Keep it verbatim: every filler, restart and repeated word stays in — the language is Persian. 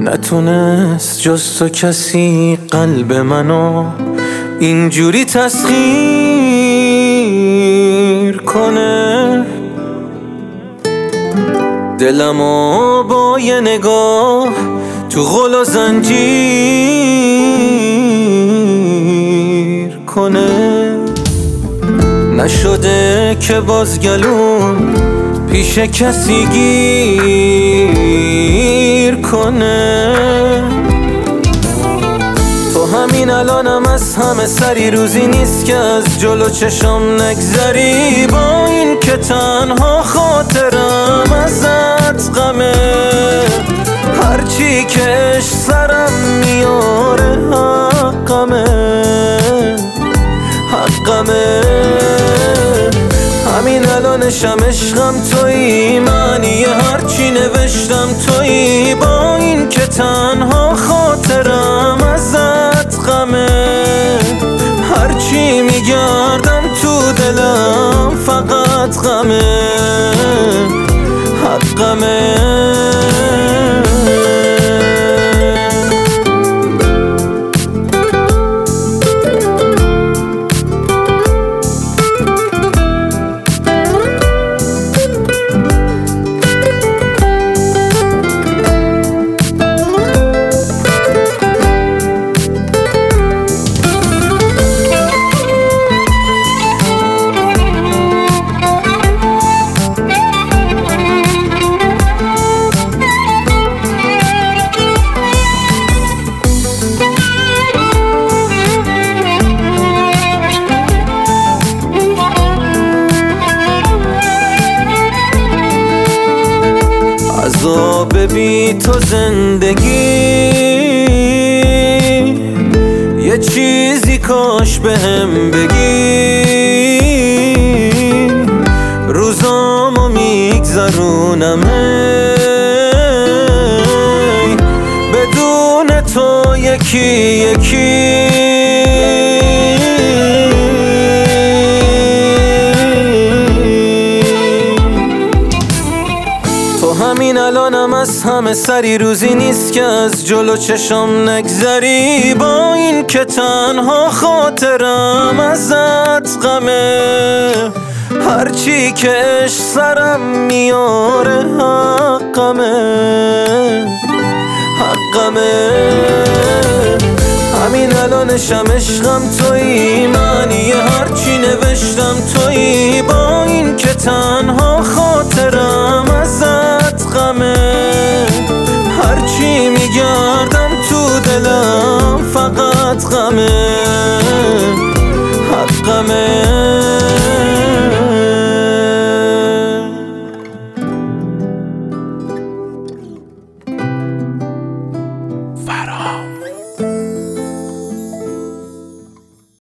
نتونست جز تو کسی قلب منو اینجوری تسخیر کنه. دلمو با یه نگاه تو غل و زنجیر کنه. نشده که باز گلوم پیش کسی گیر کنه. تو همین الانم از همه سری روزی نیست که از جلو چشم نگذری. با این که تنها خاطرم ازت غمه. هرچی که عشق سرم میاره حقمه حقمه. همین الانشم عشقم تویی، معنی هرچی نوشتم تویی. با این که تنها خاطرم ازت غمه. هرچی میگردم تو دلم فقط غمه حقمه. عذاب بی تو زندگی یه چیزی کاش بهم بگی. روزامو میگذرونم بدون تو یکی یکی. همین الانم از همه سری روزی نیست که از جلو چشم نگذری. با این که تنها خاطرم ازت غمه. هرچی که عشق سرم میاره حقمه حقمه. همین الانشم عشقم تویی، معنی هرچی نوشتم تویی. با این که تنها خاطرم ازت غمه. هرچی میگردم تو دلم فقط غمه